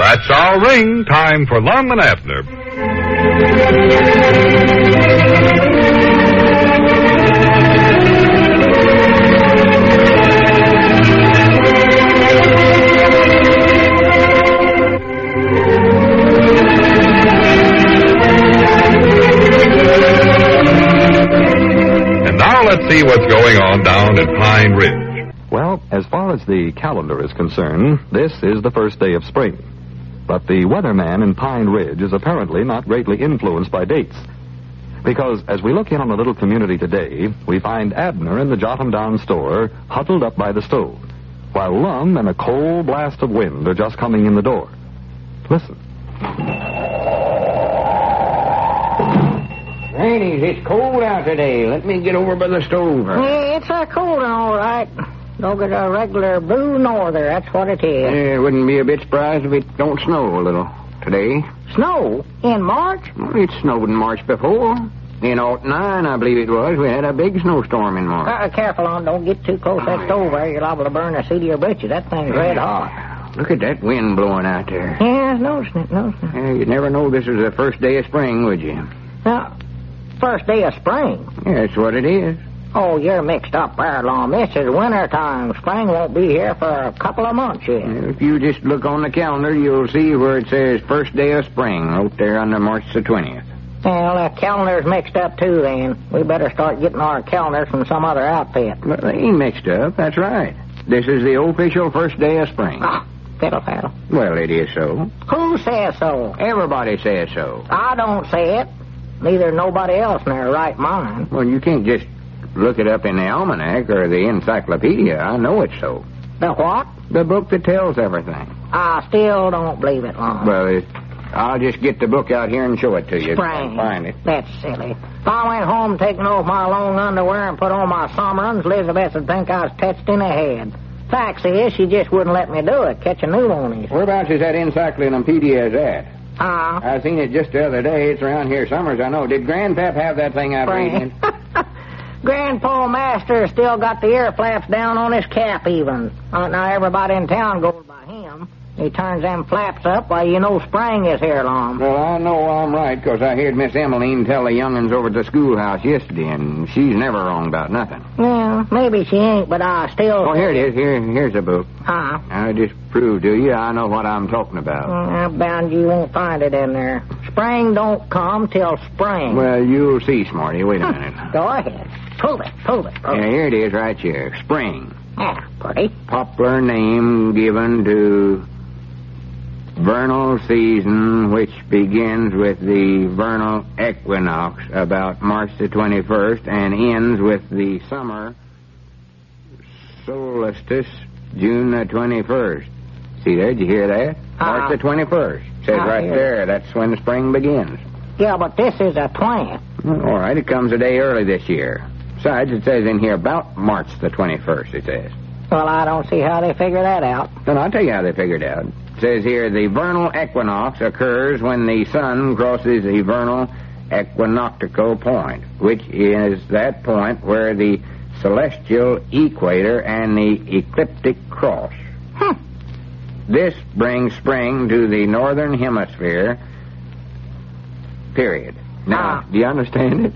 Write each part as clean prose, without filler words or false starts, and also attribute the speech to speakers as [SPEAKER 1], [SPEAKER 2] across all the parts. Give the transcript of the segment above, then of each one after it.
[SPEAKER 1] That's our ring. Time for Lum and Abner. And now let's see what's going on down at Pine Ridge.
[SPEAKER 2] Well, as far as the calendar is concerned, this is the first day of spring. But the weatherman in Pine Ridge is apparently not greatly influenced by dates. Because as we look in on the little community today, we find Abner in the Jotham Down store, huddled up by the stove, while Lum and a cold blast of wind are just coming in the door. Listen.
[SPEAKER 3] Grannies, it's cold out today. Let me get over by the stove.
[SPEAKER 4] Yeah, it's cold and all right. Don't get a regular blue norther, that's what it is.
[SPEAKER 3] Yeah, wouldn't be a bit surprised if it don't snow a little today.
[SPEAKER 4] Snow? In March?
[SPEAKER 3] Well, it snowed in March before. In '09, I believe it was, we had a big snowstorm in March.
[SPEAKER 4] Careful on, don't get too close to that stove there. You're liable to burn the seat of your britches. That thing's red hot.
[SPEAKER 3] Look at that wind blowing out there.
[SPEAKER 4] Yeah, noticing it.
[SPEAKER 3] Yeah, you'd never know this is the first day of spring, would you?
[SPEAKER 4] Now, first day of spring?
[SPEAKER 3] Yeah, that's what it is.
[SPEAKER 4] Oh, you're mixed up there, Lum. This is winter time. Spring won't be here for a couple of months yet.
[SPEAKER 3] If you just look on the calendar, you'll see where it says first day of spring, right there under March the 20th.
[SPEAKER 4] Well, the calendar's mixed up, too, then. We better start getting our calendars from some other outfit.
[SPEAKER 3] Well, they ain't mixed up, that's right. This is the official first day of spring.
[SPEAKER 4] Ah, fiddle-faddle.
[SPEAKER 3] Well, it is so.
[SPEAKER 4] Who says so?
[SPEAKER 3] Everybody says so.
[SPEAKER 4] I don't say it. Neither nobody else in their right mind.
[SPEAKER 3] Well, you can't just look it up in the almanac or the encyclopedia. I know it's so.
[SPEAKER 4] The what?
[SPEAKER 3] The book that tells everything.
[SPEAKER 4] I still don't believe it, Lum.
[SPEAKER 3] Well, I'll just get the book out here and show it to you.
[SPEAKER 4] Spring.
[SPEAKER 3] Find it.
[SPEAKER 4] That's silly. If I went home taking off my long underwear and put on my summerins, Elizabeth would think I was touched in the head. Fact is, she just wouldn't let me do it. Catch a pneumonia.
[SPEAKER 3] Whereabouts is that encyclopedia at? I seen it just the other day. It's around here summers, I know. Did Grandpap have that thing out reading?
[SPEAKER 4] Grandpa Master still got the ear flaps down on his cap even. Now everybody in town goes by him. He turns them flaps up, why, you know spring is here, Lum.
[SPEAKER 3] Well, I know I'm right, because I heard Miss Emmeline tell the young'uns over at the schoolhouse yesterday, and she's never wrong about nothing.
[SPEAKER 4] Yeah, maybe she ain't, but I still...
[SPEAKER 3] Oh, here it is. Here's the book.
[SPEAKER 4] I
[SPEAKER 3] just proved to you I know what I'm talking about.
[SPEAKER 4] I'm bound you won't find it in there. Spring don't come till spring.
[SPEAKER 3] Well, you'll see, Smarty. Wait a minute.
[SPEAKER 4] Go ahead. Prove it.
[SPEAKER 3] Yeah, here it is right here. Spring.
[SPEAKER 4] Yeah, pretty.
[SPEAKER 3] Popular name given to vernal season, which begins with the vernal equinox about March the 21st and ends with the summer solstice, June the 21st. See there? Did you hear that? March the 21st. Says right there. That's when the spring begins.
[SPEAKER 4] Yeah, but this is a plant.
[SPEAKER 3] All right, it comes a day early this year. Besides, it says in here about March the 21st, it says.
[SPEAKER 4] Well, I don't see how they figure that out.
[SPEAKER 3] Then I'll tell you how they figured it out. It says here, the vernal equinox occurs when the sun crosses the vernal equinoctial point, which is that point where the celestial equator and the ecliptic cross. This brings spring to the northern hemisphere, period. Now, do you understand it?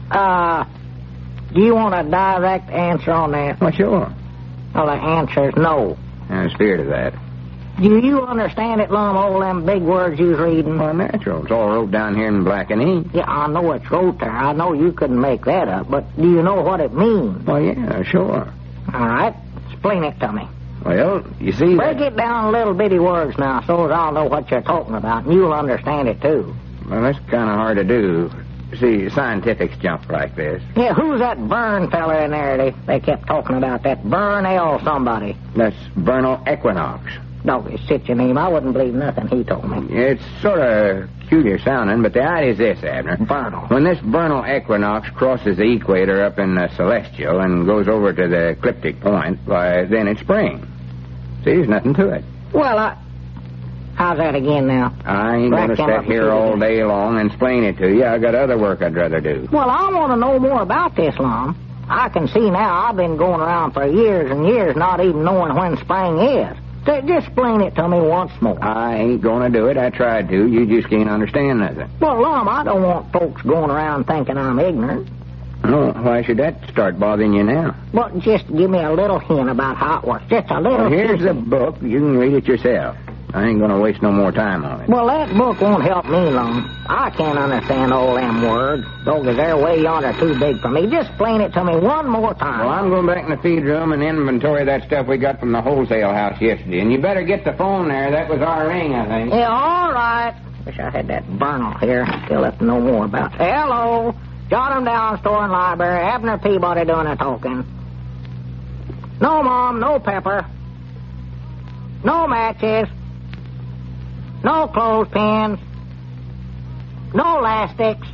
[SPEAKER 4] Do you want a direct answer on that?
[SPEAKER 3] Well, sure.
[SPEAKER 4] Well, the answer's no.
[SPEAKER 3] I'm scared of that.
[SPEAKER 4] Do you understand it, Lum, all them big words you was reading?
[SPEAKER 3] Well, natural. It's all wrote down here in black and ink.
[SPEAKER 4] Yeah, I know it's wrote there. I know you couldn't make that up, but do you know what it means?
[SPEAKER 3] Well, yeah, sure.
[SPEAKER 4] All right. Explain it to me.
[SPEAKER 3] Well, you see...
[SPEAKER 4] Break it down in little bitty words now, so as I'll know what you're talking about, and you'll understand it, too.
[SPEAKER 3] Well, that's kind of hard to do. See, scientifics jump like this.
[SPEAKER 4] Yeah, who's that Byrne fella in there? They kept talking about that Byrne L. somebody.
[SPEAKER 3] That's vernal equinox.
[SPEAKER 4] Doggy, sit your name. I wouldn't believe nothing he told me.
[SPEAKER 3] It's sort of peculiar sounding, but the idea is this, Abner.
[SPEAKER 4] Vernal.
[SPEAKER 3] When this vernal equinox crosses the equator up in the celestial and goes over to the ecliptic point, why, then it's spring. See, there's nothing to it.
[SPEAKER 4] Well, how's that again now?
[SPEAKER 3] I ain't going to sit here all day long and explain it to you. I got other work I'd rather do.
[SPEAKER 4] Well, I want to know more about this, Lum. I can see now I've been going around for years and years not even knowing when spring is. Just explain it to me once more.
[SPEAKER 3] I ain't gonna do it. I tried to. You just can't understand nothing.
[SPEAKER 4] Well, Lum, I don't want folks going around thinking I'm ignorant.
[SPEAKER 3] Oh, why should that start bothering you now?
[SPEAKER 4] Well, just give me a little hint about how it works. Just a little
[SPEAKER 3] Well, here's the
[SPEAKER 4] hint.
[SPEAKER 3] book. You can read it yourself. I ain't gonna waste no more time on it.
[SPEAKER 4] Well, that book won't help me, Lum. I can't understand all them words. Those they're way yonder too big for me. Just explain it to me one more time.
[SPEAKER 3] Well, I'm going back in the feed room and inventory that stuff we got from the wholesale house yesterday. And you better get the phone there. That was our ring, I think.
[SPEAKER 4] Yeah, all right. Wish I had that Vernal here. Still left to know more about. Hello. Jot 'em down, store and library. Abner Peabody doing the talking. No, Mom, no pepper. No matches. No clothespins. No elastics.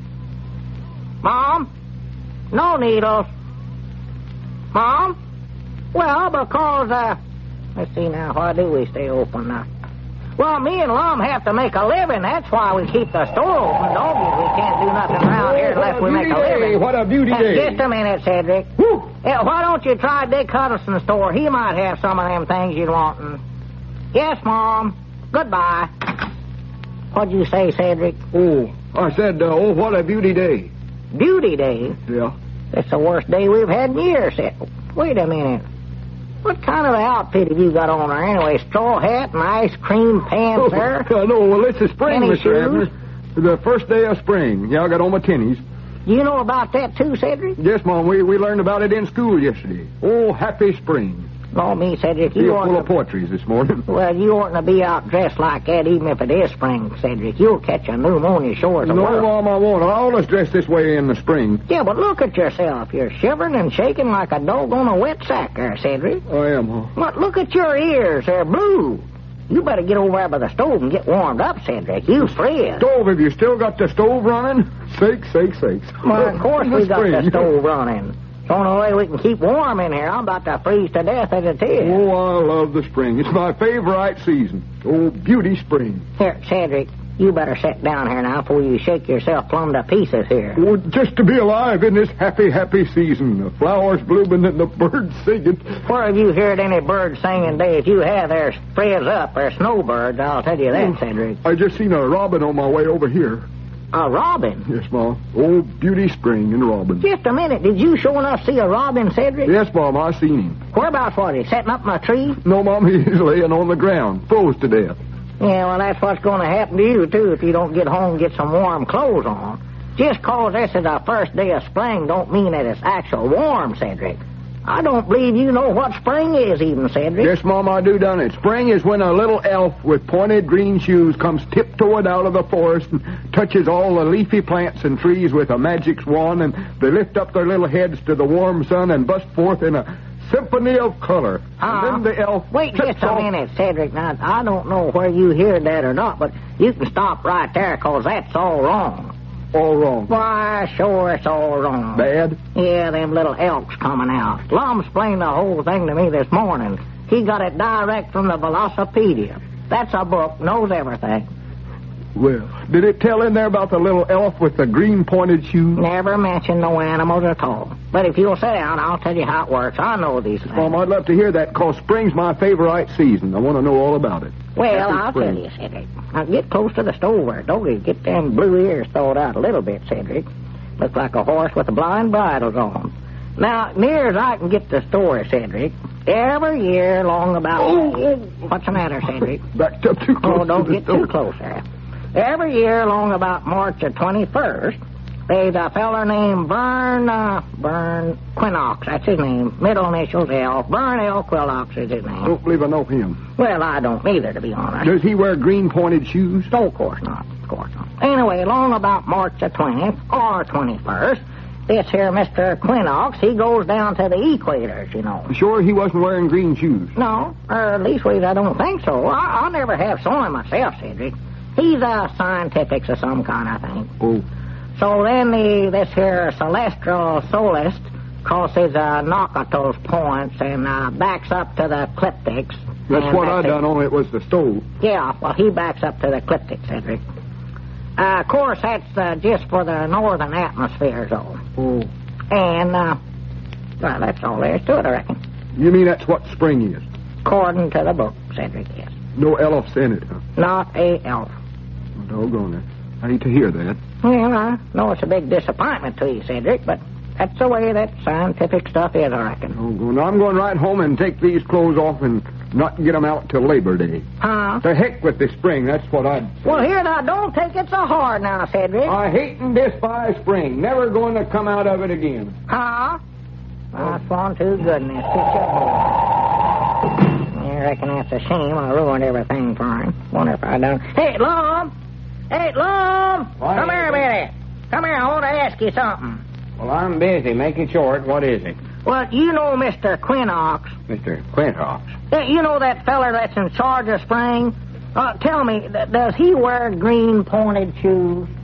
[SPEAKER 4] Mom, no needles. Mom? Well, because, let's see now, why do we stay open now? Well, me and Lum have to make a living. That's why we keep the store open, doggies. We can't do nothing around here unless we make a living.
[SPEAKER 5] What a beauty day.
[SPEAKER 4] Just a minute, Cedric.
[SPEAKER 5] Woo!
[SPEAKER 4] Yeah, why don't you try Dick Huddleston's store? He might have some of them things you'd want. Yes, Mom. Goodbye. What'd you say, Cedric?
[SPEAKER 5] Oh, I said, what a beauty day.
[SPEAKER 4] Beauty day?
[SPEAKER 5] Yeah.
[SPEAKER 4] That's the worst day we've had in years. Wait a minute. What kind of outfit have you got on there anyway? Straw hat and ice cream pants, sir?
[SPEAKER 5] I know. Well, it's a spring,
[SPEAKER 4] Tenny
[SPEAKER 5] Mr.
[SPEAKER 4] shoes?
[SPEAKER 5] Abner. The first day of spring. Yeah, I got on my tennies.
[SPEAKER 4] You know about that too, Cedric?
[SPEAKER 5] Yes, Mom, we learned about it in school yesterday. Oh, happy spring.
[SPEAKER 4] No, me, Cedric,
[SPEAKER 5] You're
[SPEAKER 4] you
[SPEAKER 5] full
[SPEAKER 4] ought
[SPEAKER 5] of
[SPEAKER 4] to...
[SPEAKER 5] poetries this morning.
[SPEAKER 4] Well, you oughtn't to be out dressed like that even if it is spring, Cedric. You'll catch a pneumonia sure as a
[SPEAKER 5] No,
[SPEAKER 4] world.
[SPEAKER 5] Mom, I won't. I always dress this way in the spring.
[SPEAKER 4] Yeah, but look at yourself. You're shivering and shaking like a dog on a wet sack there, Cedric.
[SPEAKER 5] I am, huh?
[SPEAKER 4] But look at your ears. They're blue. You better get over there by the stove and get warmed up, Cedric. You freeze.
[SPEAKER 5] Stove, have you still got the stove running? Sakes.
[SPEAKER 4] Well, of course we got the
[SPEAKER 5] Spring.
[SPEAKER 4] stove running. It's the only way we can keep warm in here. I'm about to freeze to death as it is.
[SPEAKER 5] Oh, I love the spring. It's my favorite season. Oh, beauty spring.
[SPEAKER 4] Here, Cedric, you better sit down here now before you shake yourself plumb to pieces here.
[SPEAKER 5] Oh, just to be alive in this happy season. The flowers blooming and the birds singing.
[SPEAKER 4] Where have you heard any birds singing, Dave? If you have, they're frizz up. They're snowbirds, I'll tell you that, Cedric.
[SPEAKER 5] I just seen a robin on my way over here.
[SPEAKER 4] A robin?
[SPEAKER 5] Yes, Mom. Oh, beauty spring and robin.
[SPEAKER 4] Just a minute. Did you sure enough see a robin, Cedric?
[SPEAKER 5] Yes, Mom, I seen him.
[SPEAKER 4] Whereabouts was he? Sitting up in a tree?
[SPEAKER 5] No, Mom, he's laying on the ground, froze to death.
[SPEAKER 4] Yeah, well, that's what's going to happen to you, too, if you don't get home and get some warm clothes on. Just 'cause this is the first day of spring don't mean that it's actual warm, Cedric. I don't believe you know what spring is even, Cedric.
[SPEAKER 5] Yes, Mom, I do done it. Spring is when a little elf with pointed green shoes comes tiptoeing out of the forest and touches all the leafy plants and trees with a magic wand, and they lift up their little heads to the warm sun and burst forth in a symphony of color. And then the elf
[SPEAKER 4] Wait
[SPEAKER 5] trips
[SPEAKER 4] just a
[SPEAKER 5] off-
[SPEAKER 4] minute, Cedric. Now, I don't know where you heard that or not, but you can stop right there, 'cause that's all wrong.
[SPEAKER 5] All wrong.
[SPEAKER 4] Why, sure, it's all wrong.
[SPEAKER 5] Bad?
[SPEAKER 4] Yeah, them little elks coming out. Lum explained the whole thing to me this morning. He got it direct from the Velocipedia. That's a book, knows everything.
[SPEAKER 5] Well, did it tell in there about the little elf with the green pointed shoes?
[SPEAKER 4] Never mentioned no animals at all. But if you'll sit down, I'll tell you how it works. I know these things.
[SPEAKER 5] Mom, I'd love to hear that, 'cause spring's my favorite season. I want to know all about it.
[SPEAKER 4] Well,
[SPEAKER 5] Happy
[SPEAKER 4] I'll
[SPEAKER 5] spring.
[SPEAKER 4] tell you, Cedric. Now, get close to the stove there. Don't get them blue ears thawed out a little bit, Cedric. Look like a horse with the blind bridles on. Now, near as I can get the story, Cedric, every year along about... What's the matter, Cedric?
[SPEAKER 5] Backed up too close
[SPEAKER 4] Oh, don't
[SPEAKER 5] to the
[SPEAKER 4] get too
[SPEAKER 5] stove.
[SPEAKER 4] close there. Every year along about March the 21st, there's a feller named Vern Quinox. That's his name. Middle initials L. Vern L. Quinox is his
[SPEAKER 5] I
[SPEAKER 4] name.
[SPEAKER 5] don't believe I know him.
[SPEAKER 4] Well, I don't either, to be honest.
[SPEAKER 5] Does he wear green pointed shoes?
[SPEAKER 4] No, of course not. Of course not. Anyway, along about March the 20th or 21st, this here Mr. Quinox, he goes down to the equators, you know.
[SPEAKER 5] Sure he wasn't wearing green shoes.
[SPEAKER 4] No, or at least I don't think so. I never have saw him myself, Cedric. He's a scientifics of some kind, I think.
[SPEAKER 5] Oh.
[SPEAKER 4] So then this here celestial solist crosses Nakatos points and backs up to the ecliptics.
[SPEAKER 5] That's
[SPEAKER 4] And
[SPEAKER 5] what I
[SPEAKER 4] it.
[SPEAKER 5] done, only it was the stove.
[SPEAKER 4] Yeah, well, he backs up to the ecliptic, Cedric. Of course, that's just for the northern atmosphere zone.
[SPEAKER 5] Oh.
[SPEAKER 4] And, well, that's all there is to it, I reckon.
[SPEAKER 5] You mean that's what spring is?
[SPEAKER 4] Of According to the book, Cedric, yes.
[SPEAKER 5] No elves in it, huh?
[SPEAKER 4] Not a elf.
[SPEAKER 5] Doggone it. I hate to hear that.
[SPEAKER 4] Well, I know it's a big disappointment to you, Cedric, but that's the way that scientific stuff is, I reckon.
[SPEAKER 5] Doggone. I'm going right home and take these clothes off and not get them out till Labor Day.
[SPEAKER 4] Huh?
[SPEAKER 5] To heck with the spring, that's what I'd say.
[SPEAKER 4] Well, here, now, don't take it so hard now, Cedric.
[SPEAKER 5] I hate and despise spring. Never going to come out of it again.
[SPEAKER 4] Huh? That's one too good in this picture. I reckon that's a shame. I ruined everything for him. Wonder if I done. Hey, Lum! Hey, Lum!
[SPEAKER 3] What
[SPEAKER 4] Come
[SPEAKER 3] is
[SPEAKER 4] here a
[SPEAKER 3] it?
[SPEAKER 4] minute. Come here, I want to ask you something.
[SPEAKER 3] Well, I'm busy. Make it short. What is it?
[SPEAKER 4] Well, you know Mr. Quinnox.
[SPEAKER 3] Mr. Quintox.
[SPEAKER 4] You know that feller that's in charge of spring? Tell me, does he wear green pointed shoes?